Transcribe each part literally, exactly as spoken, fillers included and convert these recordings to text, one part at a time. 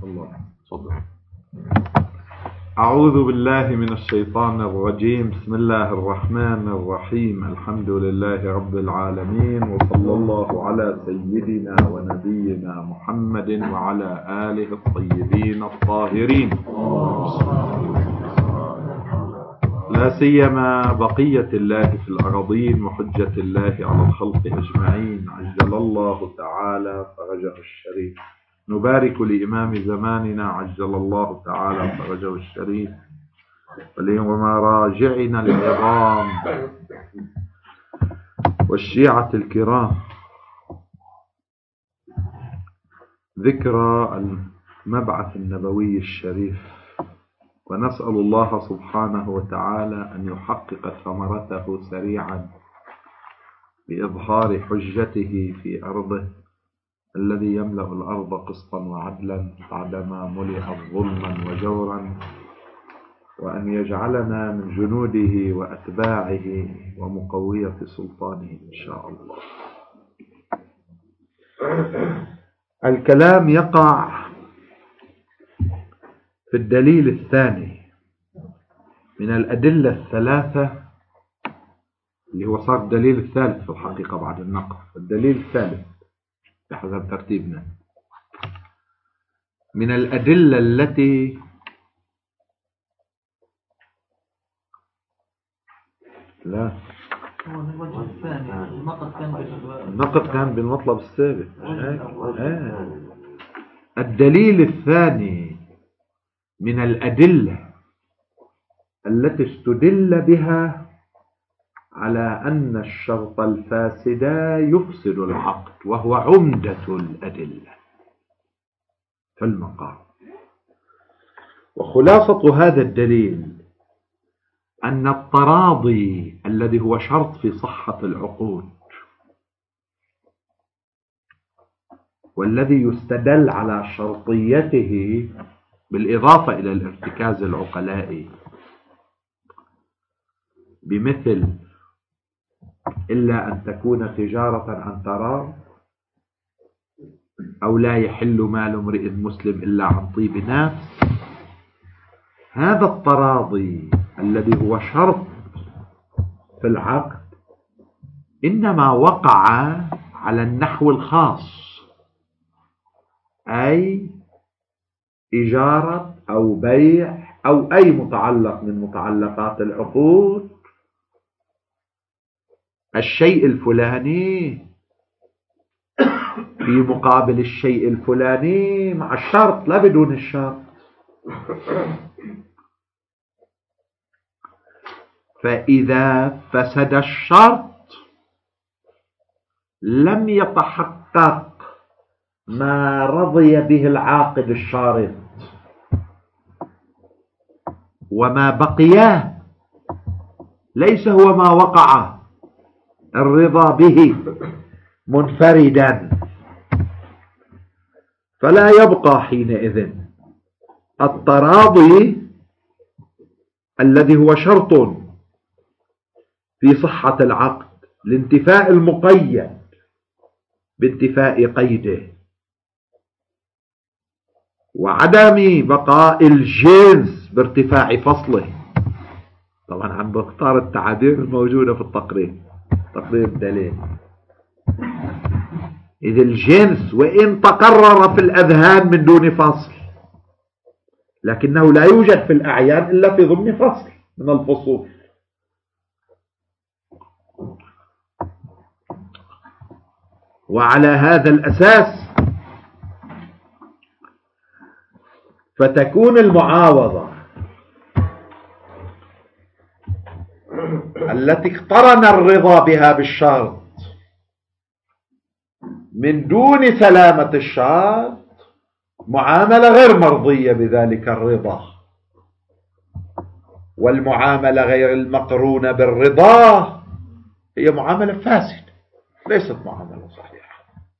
الله. صدق. أعوذ بالله من الشيطان الرجيم. بسم الله الرحمن الرحيم. الحمد لله رب العالمين، وصلى الله على سيدنا ونبينا محمد وعلى آله الطيبين الطاهرين، لا سيما بقية الله في الأراضين وحجة الله على الخلق أجمعين، عجل الله تعالى فرجه الشريف. نبارك لإمام زماننا عجل الله تعالى فرجه الشريف ومراجعنا العظام والشيعة الكرام، ذكرى المبعث النبوي الشريف، ونسأل الله سبحانه وتعالى أن يحقق ثمرته سريعا بإظهار حجته في أرضه الذي يملأ الأرض قسطا وعدلا بعدما ملئت ظلما وجورا، وأن يجعلنا من جنوده وأتباعه ومقوية سلطانه إن شاء الله. الكلام يقع في الدليل الثاني من الأدلة الثلاثة، اللي هو صار الدليل الثالث في الحقيقة بعد النقل. الدليل الثالث بحسب ترتيبنا من الأدلة التي لا النقد كان بالمطلب السابق. آه. الدليل الثاني من الأدلة التي استدل بها على أن الشرط الفاسد يفسد العقد، وهو عمدة الأدلة في المقام. وخلاصة هذا الدليل أن التراضي الذي هو شرط في صحة العقود، والذي يستدل على شرطيته بالإضافة إلى الارتكاز العقلائي بمثل إلا أن تكون تجارة عن تراض، أو لا يحل مال امرئ مسلم إلا عن طيب نفس. هذا التراضي الذي هو شرط في العقد إنما وقع على النحو الخاص، أي إجارة أو بيع أو أي متعلق من متعلقات العقود، الشيء الفلاني في مقابل الشيء الفلاني مع الشرط لا بدون الشرط. فإذا فسد الشرط لم يتحقق ما رضي به العاقد الشارط، وما بقي ليس هو ما وقع الرضا به منفردا، فلا يبقى حينئذ التراضي الذي هو شرط في صحة العقد لانتفاء المقيد بانتفاء قيده، وعدم بقاء الجنس بارتفاع فصله. طبعا عم بختار التعابير الموجودة في التقرير، تقرير الدليل. إذ الجنس وإن تقرر في الأذهان من دون فصل، لكنه لا يوجد في الأعيان إلا في ضمن فصل من الفصول. وعلى هذا الأساس فتكون المعاوضة التي اقترن الرضا بها بالشرط من دون سلامة الشرط معاملة غير مرضية بذلك الرضا، والمعاملة غير المقرونة بالرضا هي معاملة فاسدة، ليست معاملة صحيحة.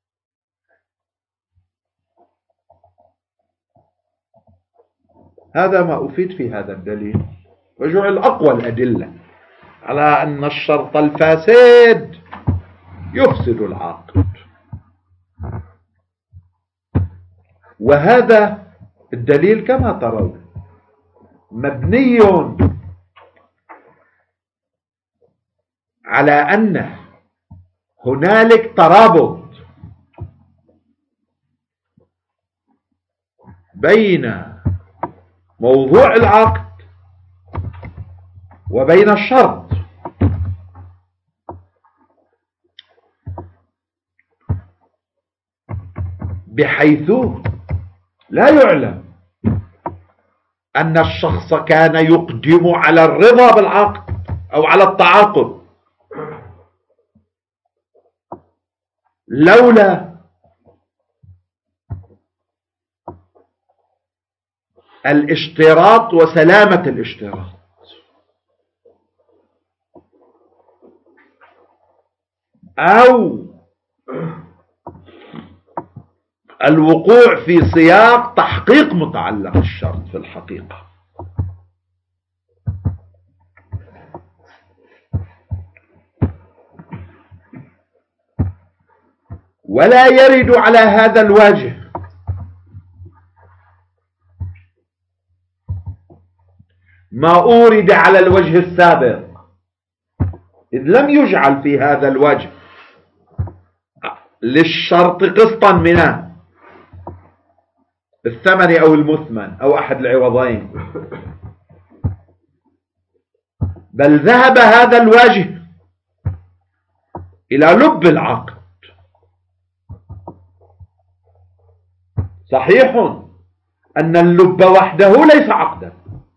هذا ما أفيد في هذا الدليل، وجعل أقوى الأدلة على أن الشرط الفاسد يفسد العقد. وهذا الدليل كما ترون مبني على أن هنالك ترابط بين موضوع العقد وبين الشرط، بحيث لا يعلم أن الشخص كان يقدم على الرضا بالعقد أو على التعاقد لولا الاشتراط وسلامة الاشتراط، أو الوقوع في سياق تحقيق متعلق الشرط في الحقيقة. ولا يرد على هذا الوجه ما أورد على الوجه السابق، إذ لم يجعل في هذا الوجه للشرط قسطا من الثمن أو المثمن أو أحد العوضين، بل ذهب هذا الوجه إلى لب العقد. صحيح أن اللب وحده ليس عقدا،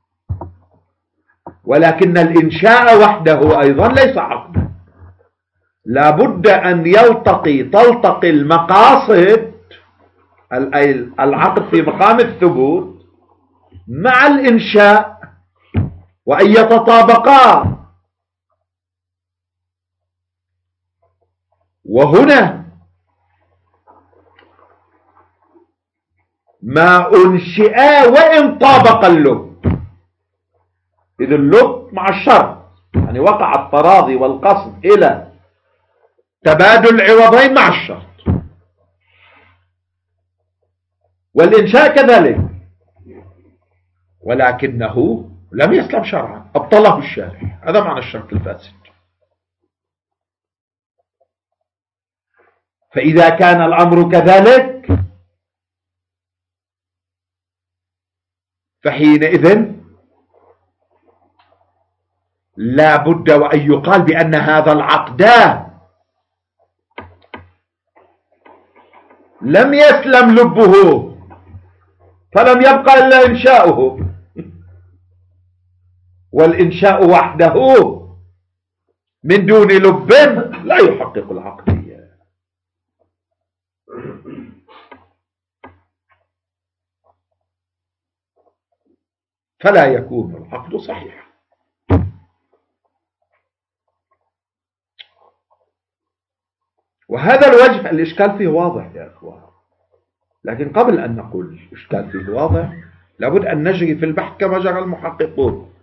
ولكن الإنشاء وحده أيضا ليس عقدا. لا بد أن يلتقي تلتقي المقاصد، العقد في مقام الثبوت مع الإنشاء، وأن يتطابقا. وهنا ما أنشئا وإن طابق اللب، إذ اللب مع الشرط، يعني وقع التراضي والقصد إلى تبادل العوضين مع الشرط، والإنشاء كذلك، ولكنه لم يسلم شرعا، أبطله الشارع. هذا معنى الشرط الفاسد. فإذا كان الأمر كذلك فحينئذ لا بد وأن يقال بأن هذا العقد لم يسلم لبه، فلم يبقى إلا إنشاؤه، والإنشاء وحده من دون لب لا يحقق العقدية. فلا يكون العقد صحيحا. وهذا الوجه الإشكال فيه واضح يا أخوان، لكن قبل أن نقول الإشكال فيه واضح لابد أن نجري في البحث كما جرى المحققون.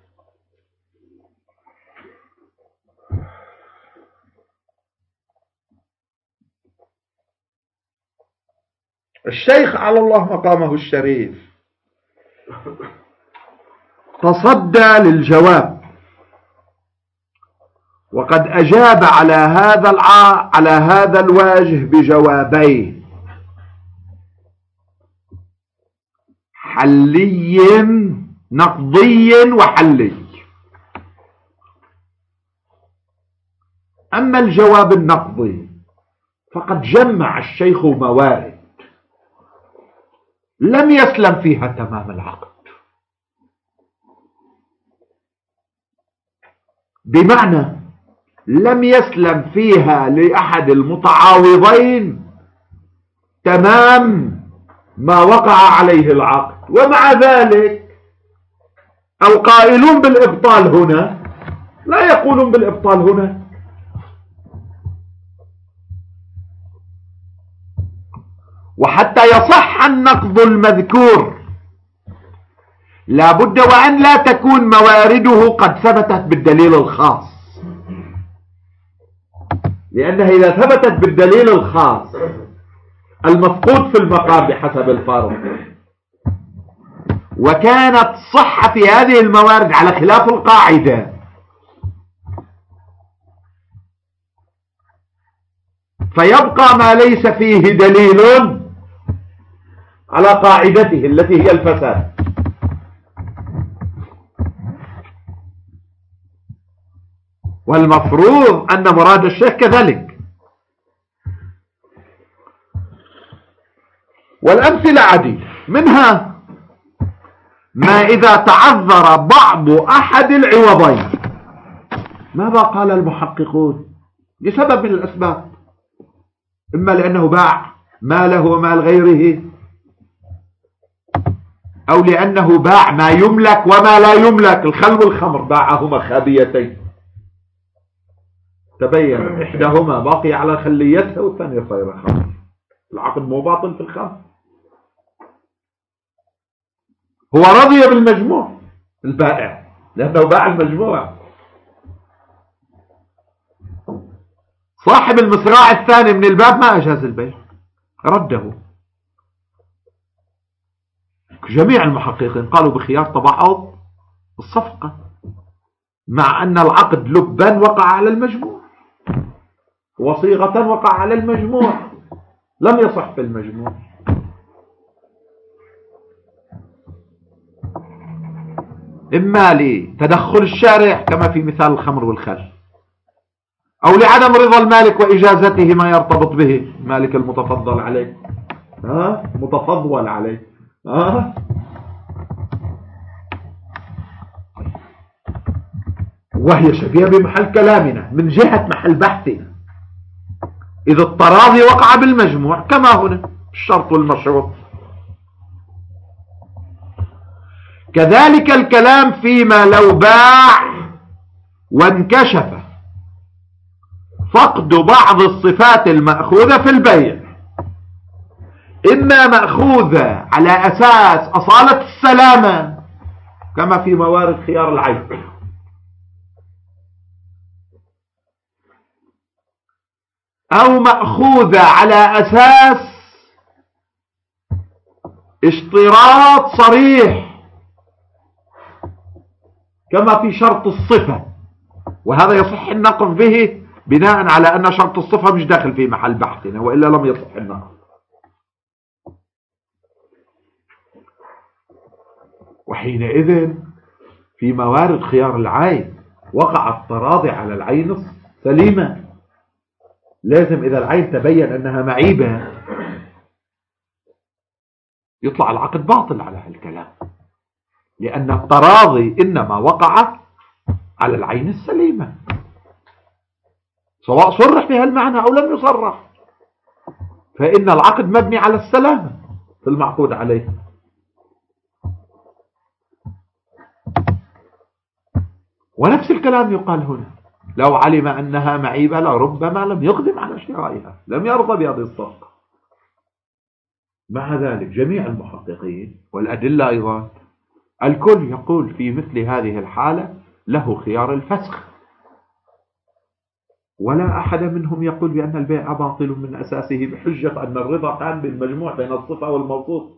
الشيخ على الله مقامه الشريف تصدى للجواب، وقد أجاب على هذا الع... على هذا الواجه بجوابين: حلي نقضي وحلي. أما الجواب النقضي فقد جمع الشيخ موارد لم يسلم فيها تمام العقد، بمعنى لم يسلم فيها لأحد المتعاوضين تمام ما وقع عليه العقد. ومع ذلك القائلون بالإبطال هنا لا يقولون بالإبطال هنا. وحتى يصح النقض المذكور لا بد وأن لا تكون موارده قد ثبتت بالدليل الخاص، لأنها إذا ثبتت بالدليل الخاص المفقود في المقام بحسب الفرض وكانت صحة في هذه الموارد على خلاف القاعدة، فيبقى ما ليس فيه دليل على قاعدته التي هي الفساد. والمفروض أن مراد الشيخ كذلك. والأمثلة عديدة، منها ما إذا تعذر بعض أحد العوضين. ماذا قال المحققون؟ لسبب من الأسباب، إما لأنه باع ماله ومال غيره، أو لأنه باع ما يملك وما لا يملك. الخل والخمر باعهما خابيتين، تبين إحداهما باقي على خليتها والثانية صايرة خمر. العقد مو باطل في الخمر، هو رضي بالمجموع البائع لأنه باع المجموع. صاحب المصراع الثاني من الباب ما أجاز البيع، رده. جميع المحققين قالوا بخيار تبعض الصفقة، مع أن العقد لبا وقع على المجموع وصيغة وقع على المجموع، لم يصح في المجموع. إما لتدخل الشارع كما في مثال الخمر والخل، أو لعدم رضا المالك وإجازته ما يرتبط به مالك المتفضل عليه، ها متفضل عليه، ها وهي شبيهة بمحل كلامنا من جهة محل بحثنا. إذا التراضي وقع بالمجموع كما هنا الشرط والمشروط، كذلك الكلام فيما لو باع وانكشف فقد بعض الصفات المأخوذة في البيع، إما مأخوذة على أساس أصالة السلامة كما في موارد خيار العيب، أو مأخوذة على أساس اشتراط صريح كما في شرط الصفة، وهذا يصح النقض به بناء على أن شرط الصفة مش داخل في محل بحثنا، وإلا لم يصح النقض. وحينئذ في موارد خيار العين وقع التراضي على العين السليمة. لازم إذا العين تبين أنها معيبة يطلع العقد باطل على هالكلام، لأن التراضي إنما وقع على العين السليمة، سواء صرح بها المعنى أو لم يصرح، فإن العقد مبني على السلامة في المعقود عليه. ونفس الكلام يقال هنا، لو علم أنها معيبة لربما لم يقدم على شرائها، لم يرضى بهذه الصفقة. مع ذلك جميع المحققين والأدلة أيضا الكل يقول في مثل هذه الحالة له خيار الفسخ، ولا أحد منهم يقول بأن البيع باطل من أساسه بحجة أن الرضا كان بالمجموع بين الصفة والموصوف.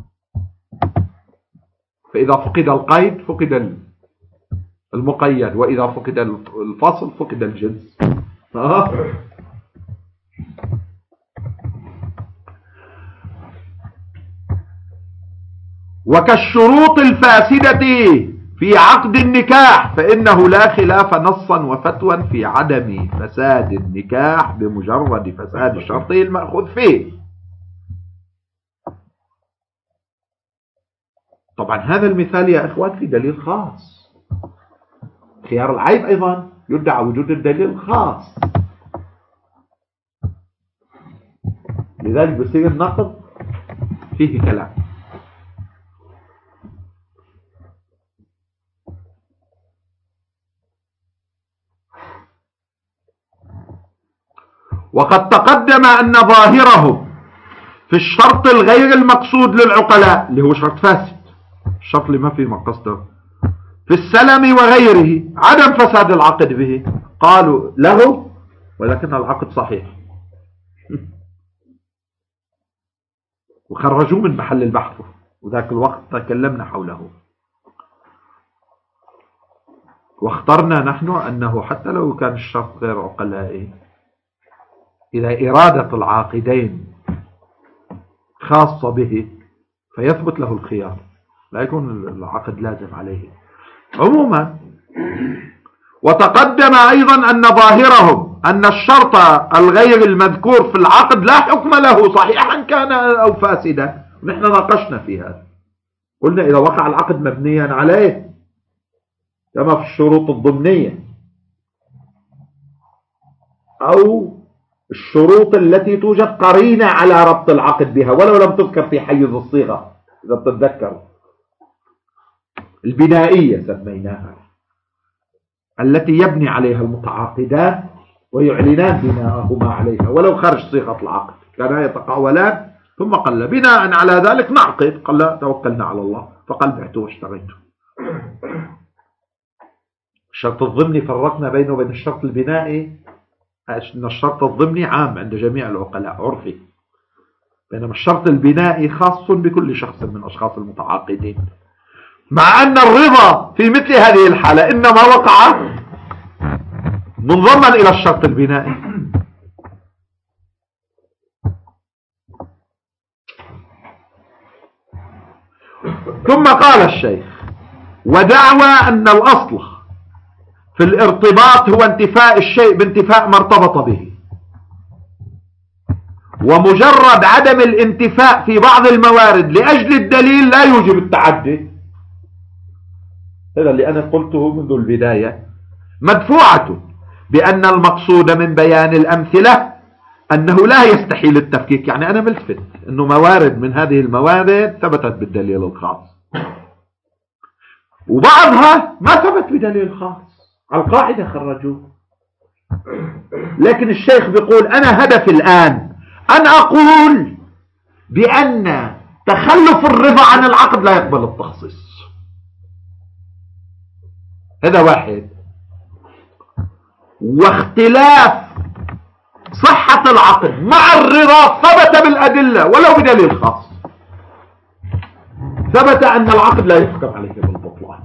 فإذا فقد القيد فقد المقيد، وإذا فقد الفصل فقد الجنس. وكالشروط الفاسدة في عقد النكاح فإنه لا خلاف نصا وفتوى في عدم فساد النكاح بمجرد فساد شرطه المأخوذ فيه. طبعا هذا المثال يا إخوان في دليل خاص. خيار العيب أيضا يدعى وجود الدليل الخاص، لذلك بصير النقض فيه كلام. وقد تقدم أن ظاهره في الشرط الغير المقصود للعقلاء اللي هو شرط فاسد، الشرط اللي ما فيه مقصده في السلم وغيره عدم فساد العقد به، قالوا له ولكن العقد صحيح وخرجوه من محل البحث وذاك الوقت تكلمنا حوله، واخترنا نحن أنه حتى لو كان الشرط غير عقلائي، إذا إرادة العاقدين خاصة به فيثبت له الخيار، لا يكون العقد لازم عليه عموما. وتقدم أيضا أن ظاهرهم أن الشرط الغير المذكور في العقد لا حكم له صحيحا كان أو فاسدا، نحن ناقشنا في هذا، قلنا إذا وقع العقد مبنيا عليه كما في الشروط الضمنية أو الشروط التي توجد قرينة على ربط العقد بها ولو لم تذكر في حيز الصيغة، إذا تتذكر البنائية سميناها، التي يبني عليها المتعاقدان ويعلنان بناءهما عليها ولو خارج صيغة العقد، كانا يتقاولان ثم قال بناء على ذلك نعقد، قال لا توكلنا على الله فقال بعته واشتريته. الشرط الضمني فرقنا بينه وبين الشرط البنائي أن الشرط الضمني عام عند جميع العقلاء عرفي، بينما الشرط البنائي خاص بكل شخص من أشخاص المتعاقدين، مع أن الرضا في مثل هذه الحالة إنما وقع منضما إلى الشرط البنائي. ثم قال الشيخ: ودعوى أن الأصل في الارتباط هو انتفاء الشيء بانتفاء ما ارتبط به، ومجرد عدم الانتفاء في بعض الموارد لأجل الدليل لا يوجب التعدي. هذا اللي أنا قلته منذ البداية، مدفوعة بأن المقصود من بيان الأمثلة أنه لا يستحيل التفكيك، يعني أنا ملفت أنه موارد من هذه الموارد ثبتت بالدليل الخاص وبعضها ما ثبت بدليل خاص، على القاعدة خرجوه. لكن الشيخ بيقول أنا هدفي الآن أن أقول بأن تخلف الرضا عن العقد لا يقبل التخصيص، هذا واحد. واختلاف صحة العقد مع الرضا ثبت بالأدلة ولو بدليل خاص، ثبت أن العقد لا يحكم عليه بالبطلان.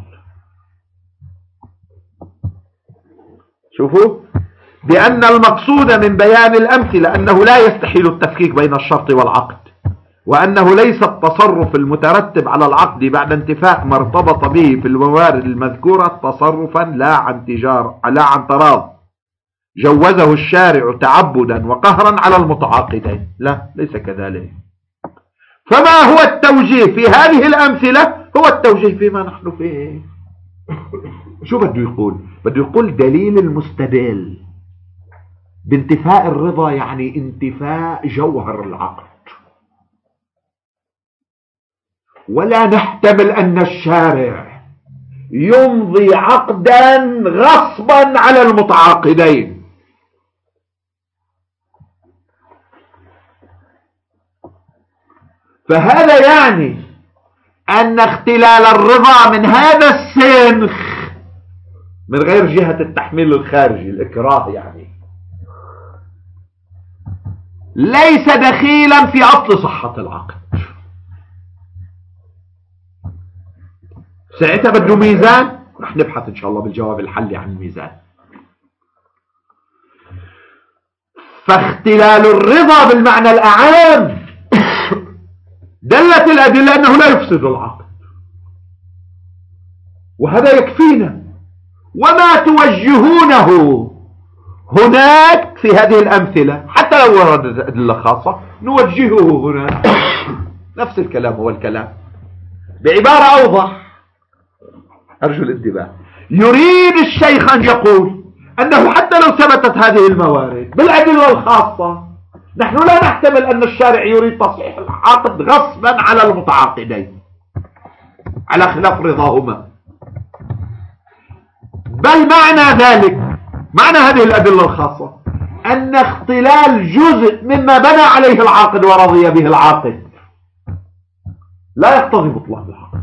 شوفوا، بأن المقصود من بيان الأمثلة أنه لا يستحيل التفكيك بين الشرط والعقد، وأنه ليس التصرف المترتب على العقد بعد انتفاء ما ارتبط به في الموارد المذكورة تصرفا لا عن تجار لا عن تراض جوزه الشارع تعبدا وقهرا على المتعاقدين، لا ليس كذلك. فما هو التوجيه في هذه الأمثلة هو التوجيه فيما نحن فيه. شو بده يقول؟ بده يقول دليل المستدل بانتفاء الرضا يعني انتفاء جوهر العقد، ولا نحتمل أن الشارع يمضي عقدا غصبا على المتعاقدين. فهذا يعني أن اختلال الرضا من هذا السنخ من غير جهة التحميل الخارجي الإكراه يعني ليس دخيلا في أصل صحة العقد. ساعتها بده ميزان، رح نبحث إن شاء الله بالجواب الحلي عن الميزان. فاختلال الرضا بالمعنى الأعام دلت الأدلة أنه لا يفسد العقد، وهذا يكفينا. وما توجهونه هناك في هذه الأمثلة حتى لو وردت أدلة خاصة نوجهه هنا نفس الكلام هو الكلام بعبارة أوضح. أرجو الانتباه. يريد الشيخ أن يقول أنه حتى لو ثبتت هذه الموارد بالأدلة الخاصة نحن لا نحتمل أن الشارع يريد تصحيح العقد غصبا على المتعاقدين على خلاف رضاهما، بل معنى ذلك معنى هذه الأدلة الخاصة أن اختلال جزء مما بنى عليه العاقد ورضي به العاقد لا يقتضي بطلان العقد.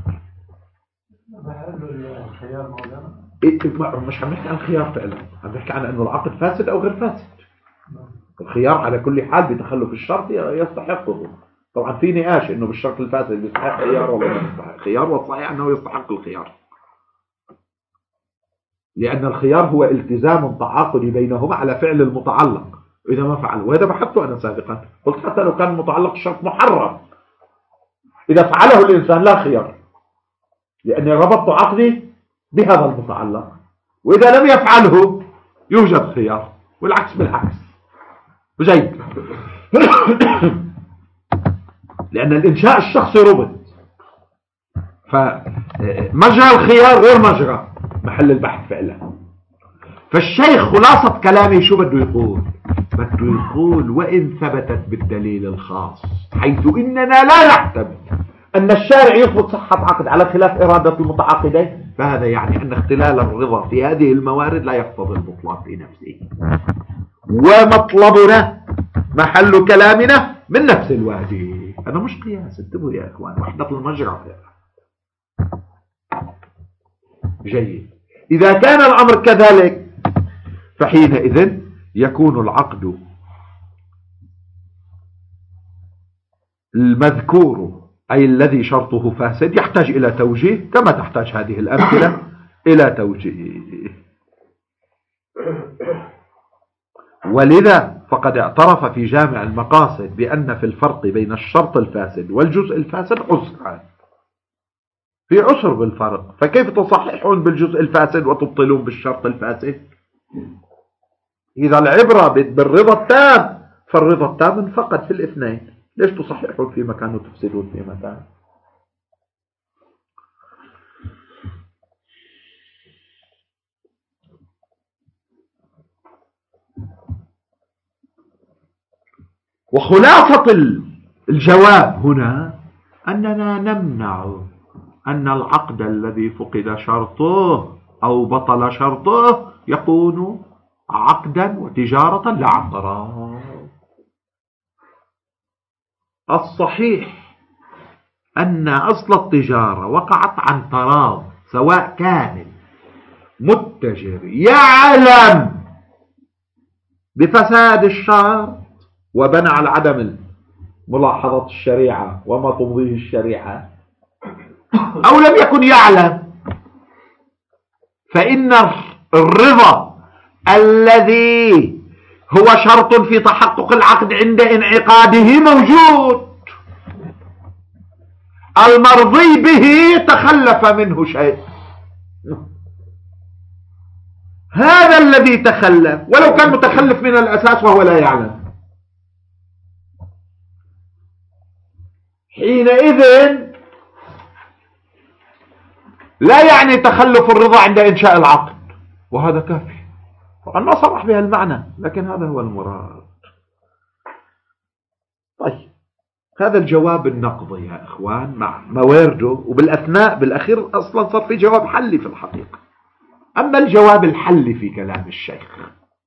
مش عم نحكي عن الخيار فعلا، عم نحكي عن أنه العقد فاسد أو غير فاسد. الخيار على كل حال بتخلف الشرط يستحقه، طبعا في نقاش انه بالشرط الفاسد يستحق خيار ولا ما يستحق خيار، والصحيح انه يستحق الخيار، لان الخيار هو التزام تعاقدي بينهما على فعل المتعلق اذا ما فعل. وهذا بحثته انا سابقا، قلت حتى لو كان المتعلق الشرط محرم اذا فعله الانسان لا خيار، لاني ربطت عقدي بهذا المتعلق، واذا لم يفعله يوجد خيار، والعكس بالعكس. جيد. لأن الإنشاء الشخصي ربط، فمجرى الخيار غير مجرى محل البحث فعلا. فالشيخ خلاصة كلامي شو بده يقول؟ بده يقول وإن ثبتت بالدليل الخاص، حيث إننا لا نعتبر أن الشارع يثبت صحة عقد على خلاف إرادة المتعاقدين، فهذا يعني أن اختلال الرضا في هذه الموارد لا يقتضي البطلان في نفسه، ومطلبنا محل كلامنا من نفس الوادي. هذا مش قياس، انتبهوا يا اخوان، وحدة المجرى. جيد. اذا كان الامر كذلك فحينئذ يكون العقد المذكور اي الذي شرطه فاسد يحتاج الى توجيه، كما تحتاج هذه الامثلة الى توجيه. ولذا فقد اعترف في جامع المقاصد بأن في الفرق بين الشرط الفاسد والجزء الفاسد عسرا، في عسر بالفرق، فكيف تصححون بالجزء الفاسد وتبطلون بالشرط الفاسد؟ إذا العبرة بالرضا التام فالرضا التام انفقد في الاثنين، ليش تصححون في مكان وتفسدون في مكان؟ وخلاصة الجواب هنا أننا نمنع أن العقد الذي فقد شرطه أو بطل شرطه يكون عقدا وتجارة لا عن طراب. الصحيح أن أصل التجارة وقعت عن طراب، سواء كان متجر يعلم بفساد الشرط وبنى على عدم ملاحظة الشريعة وما تمضيه الشريعة، أو لم يكن يعلم، فإن الرضا الذي هو شرط في تحقق العقد عند انعقاده موجود، المرضي به تخلف منه شيء، هذا الذي تخلف، ولو كان متخلف من الأساس وهو لا يعلم، حينئذ لا يعني تخلف الرضا عند إنشاء العقد، وهذا كافي. طبعا ما صرح بها المعنى، لكن هذا هو المراد. طيب، هذا الجواب النقضي يا إخوان مع موارده، وبالأثناء بالأخير أصلا صار في جواب حلي في الحقيقة. أما الجواب الحلي في كلام الشيخ،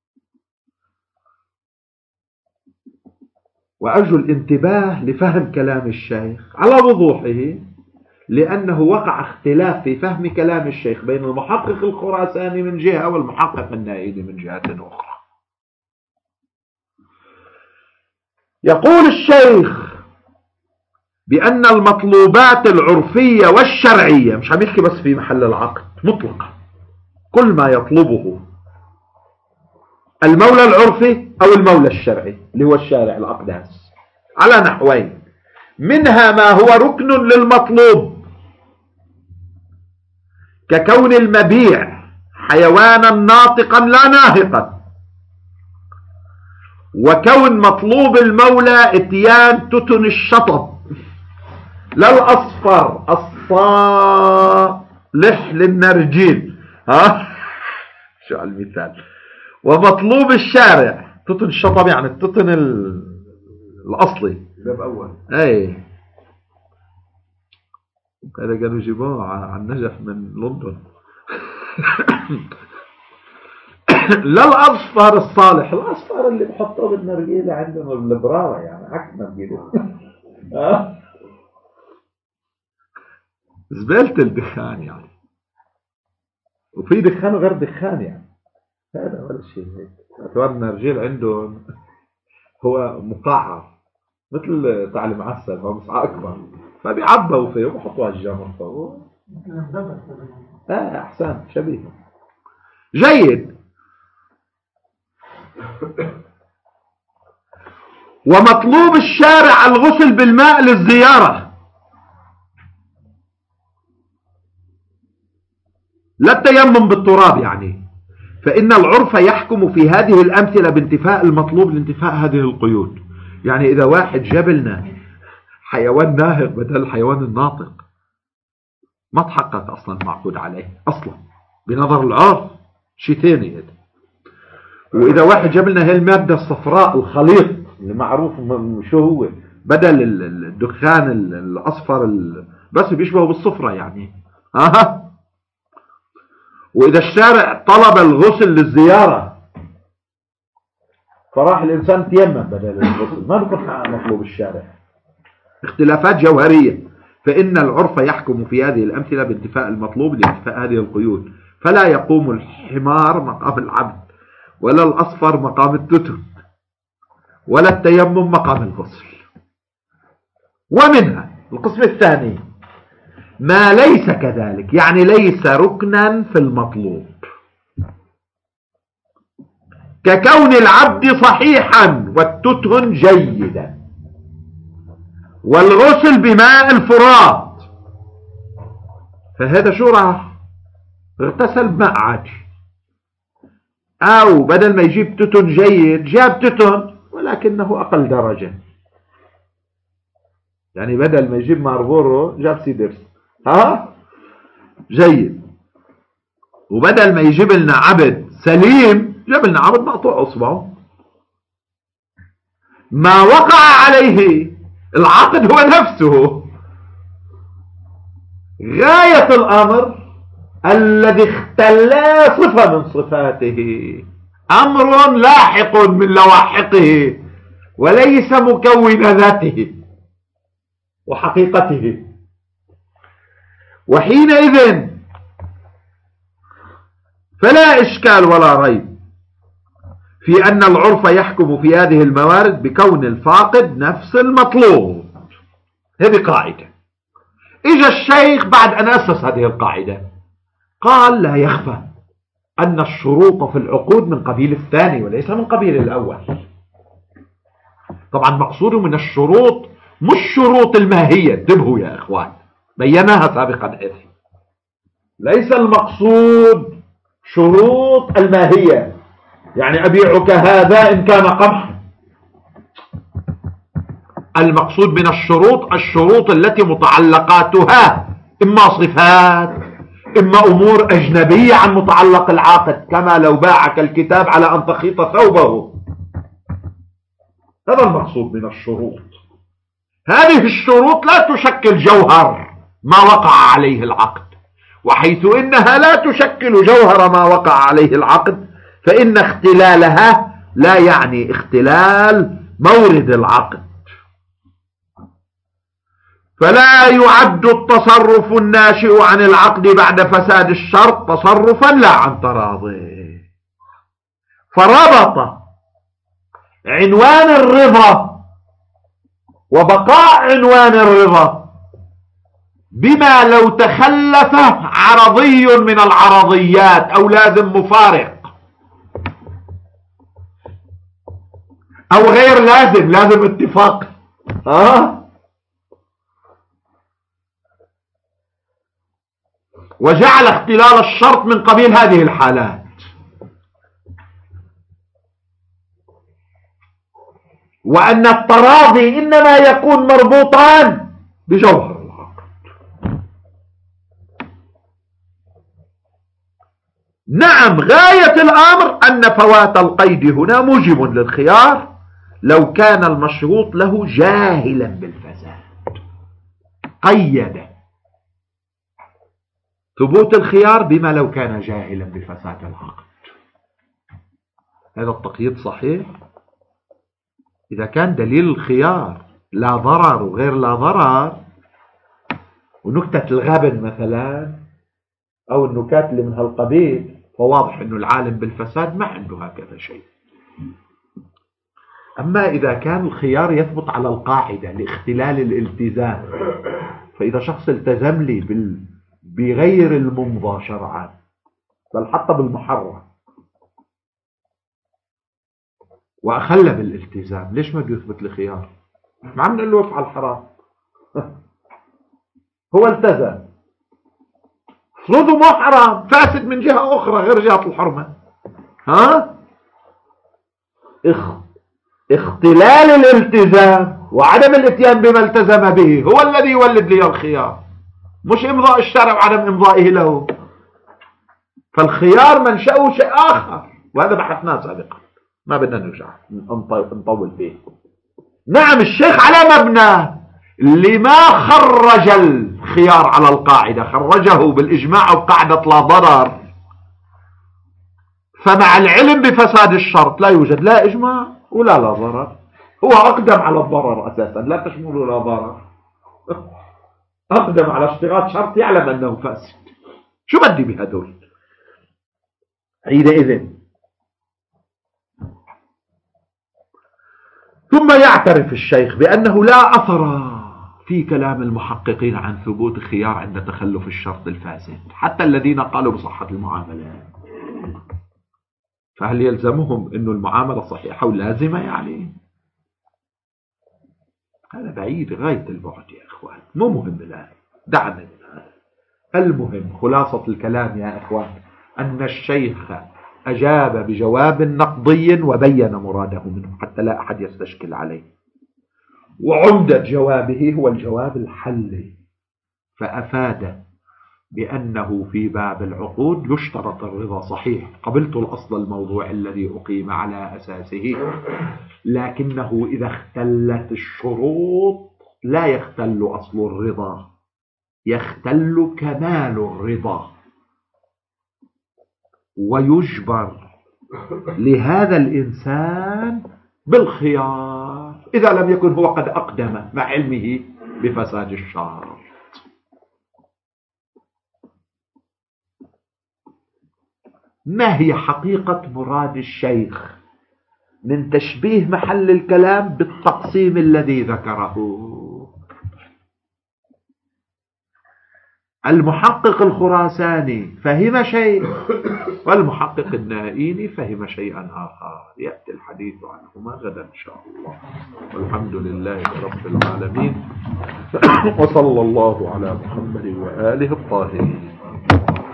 وأرجو الانتباه لفهم كلام الشيخ على وضوحه، لأنه وقع اختلاف في فهم كلام الشيخ بين المحقق الخراساني من جهة والمحقق النائلي من جهة أخرى. يقول الشيخ بأن المطلوبات العرفية والشرعية، مش عم يحكي بس في محل العقد مطلقا، كل ما يطلبه المولى العرفي أو المولى الشرعي اللي هو الشارع الأقداس، على نحوين: منها ما هو ركن للمطلوب ككون المبيع حيوانا ناطقا لا ناهقا، وكون مطلوب المولى اتيان تتن الشطب لا الأصفر الصالح للنرجيل، ها شو المثال. ومطلوب الشارع تتن الشطب يعني التتن الأصلي باب أول، أي هذا كانوا يجيبوه عن نجف من لندن. لا الأصفر الصالح، الأصفر اللي بحطوه بالنرجيلة عندنا البراوة، يعني عكس نرجيلة زبالة الدخان يعني، وفي دخان وغير دخان يعني، هذا ولا شيء هيك. أتوار النرجيل عندهم هو مقعر، مثل تعليم معسل، هو مسعى أكبر فبيعبوا فيه وبحطوا هالجمر فوق. آه أحسن شبيه. جيد. ومطلوب الشارع الغسل بالماء للزيارة، لا التيمم بالتراب يعني. فإن العرف يحكم في هذه الأمثلة بانتفاء المطلوب لانتفاء هذه القيود. يعني إذا واحد جاب لنا حيوان ناهق بدل الحيوان الناطق ما تحقق أصلا المعقود عليه أصلا بنظر العرف، شيء ثاني هذا. وإذا واحد جاب لنا هي المادة الصفراء الخليط اللي معروف شو هو بدل الدخان الأصفر بس بيشبه بالصفرة يعني ها. وإذا الشارع طلب الغسل للزيارة فراح الإنسان تيمم بدل الغسل، ما بكون مطلوب الشارع. اختلافات جوهرية. فإن العرف يحكم في هذه الأمثلة بانتفاء المطلوب لانتفاء هذه القيود. فلا يقوم الحمار مقام العبد، ولا الأصفر مقام التتن، ولا التيمم مقام الغسل. ومنها القسم الثاني ما ليس كذلك، يعني ليس ركنا في المطلوب، ككون العبد صحيحا والتتن جيدا، والغسل بماء الفرات. فهذا شو راح اغتسل بماء عادي، او بدل ما يجيب تتن جيد جاب تتن ولكنه اقل درجة، يعني بدل ما يجيب ماربورو جاب سيدرس ها جيد. وبدل ما يجيب لنا عبد سليم جاب لنا عبد مقطوع اصبعه. ما وقع عليه العقد هو نفسه. غاية الامر الذي اختلا صفة من صفاته، امر لاحق من لواحقه وليس مكون ذاته وحقيقته. وحينئذ فلا إشكال ولا ريب في أن العرف يحكم في هذه الموارد بكون الفاقد نفس المطلوب. هذه قاعدة. إجا الشيخ بعد أن أسس هذه القاعدة قال لا يخفى أن الشروط في العقود من قبيل الثاني وليس من قبيل الأول. طبعا مقصوده من الشروط مش شروط الماهية، انتبهوا يا إخوان بيناها سابقا هذه. ليس المقصود شروط الماهية يعني أبيعك هذا إن كان قمحا. المقصود من الشروط الشروط التي متعلقاتها إما صفات إما أمور أجنبية عن متعلق العاقد، كما لو باعك الكتاب على أن تخيط ثوبه. هذا المقصود من الشروط. هذه الشروط لا تشكل جوهر ما وقع عليه العقد، وحيث إنها لا تشكل جوهر ما وقع عليه العقد فإن اختلالها لا يعني اختلال مورد العقد. فلا يعد التصرف الناشئ عن العقد بعد فساد الشرط تصرفا لا عن تراضي. فربط عنوان الرضا وبقاء عنوان الرضا بما لو تخلف عرضي من العرضيات أو لازم مفارق أو غير لازم، لازم اتفاق ها. وجعل اختلال الشرط من قبيل هذه الحالات. وأن التراضي إنما يكون مربوطان بجوهر العقد. نعم غاية الأمر أن فوات القيد هنا موجب للخيار لو كان المشروط له جاهلا بالفساد. قيد ثبوت الخيار بما لو كان جاهلا بفساد العقد. هذا التقييد صحيح إذا كان دليل الخيار لا ضرر وغير لا ضرر، ونكتة الغبن مثلا أو النكات اللي من هالقبيل، فواضح أنه العالم بالفساد ما عنده هكذا شيء. أما إذا كان الخيار يثبت على القاعدة لاختلال الالتزام، فإذا شخص التزم لي بال... بغير الممضى شرعا بل حتى بالمحرم وأخل بالالتزام، ليش ما بيثبت لي خيار؟ ما عم نقول له افعل حرام. هو التزم، فرضه ما حرام، فاسد من جهة أخرى غير جهة الحرمة. ها؟ اخ... اختلال الالتزام وعدم الاتيان بما التزم به هو الذي يولد لي الخيار، مش امضاء الشرع وعدم امضائه له. فالخيار منشأه شيء آخر، وهذا بحثناه سابقا، ما بدنا نرجع نطول فيه. نعم الشيخ على مبنى لما خرج الخيار على القاعدة، خرجه بالإجماع وقاعدة لا ضرر، فمع العلم بفساد الشرط لا يوجد لا إجماع ولا لا ضرر. هو أقدم على الضرر أساسا، لا تشمله لا ضرر، أقدم على اشتراط شرط يعلم أنه فاسد. شو بدي بهدول؟ حينئذ ثم يعترف الشيخ بأنه لا أثر في كلام المحققين عن ثبوت خيار عند تخلف الشرط الفاسد، حتى الذين قالوا بصحة المعاملة. فهل يلزمهم أن المعاملة صحيحة ولازمة؟ يعني هذا بعيد غاية البعد يا إخوان، مو مهم الآن، دعنا من هذا. المهم خلاصة الكلام يا إخوان أن الشيخ أجاب بجواب نقضي وبين مراده منه حتى لا أحد يستشكل عليه، وعمدة جوابه هو الجواب الحلي، فأفاد بأنه في باب العقود يشترط الرضا. صحيح، قبلت الأصل الموضوع الذي أقيم على أساسه، لكنه إذا اختلت الشروط لا يختل أصل الرضا، يختل كمال الرضا، ويجبر لهذا الإنسان بالخيار إذا لم يكن هو قد أقدم مع علمه بفساد الشرط. ما هي حقيقة مراد الشيخ من تشبيه محل الكلام بالتقسيم الذي ذكره؟ المحقق الخراساني فهم شيء، والمحقق النائيني فهم شيئا آخر، يأتي الحديث عنهما غدا إن شاء الله. والحمد لله رب العالمين، وصلى الله على محمد وآله الطاهرين.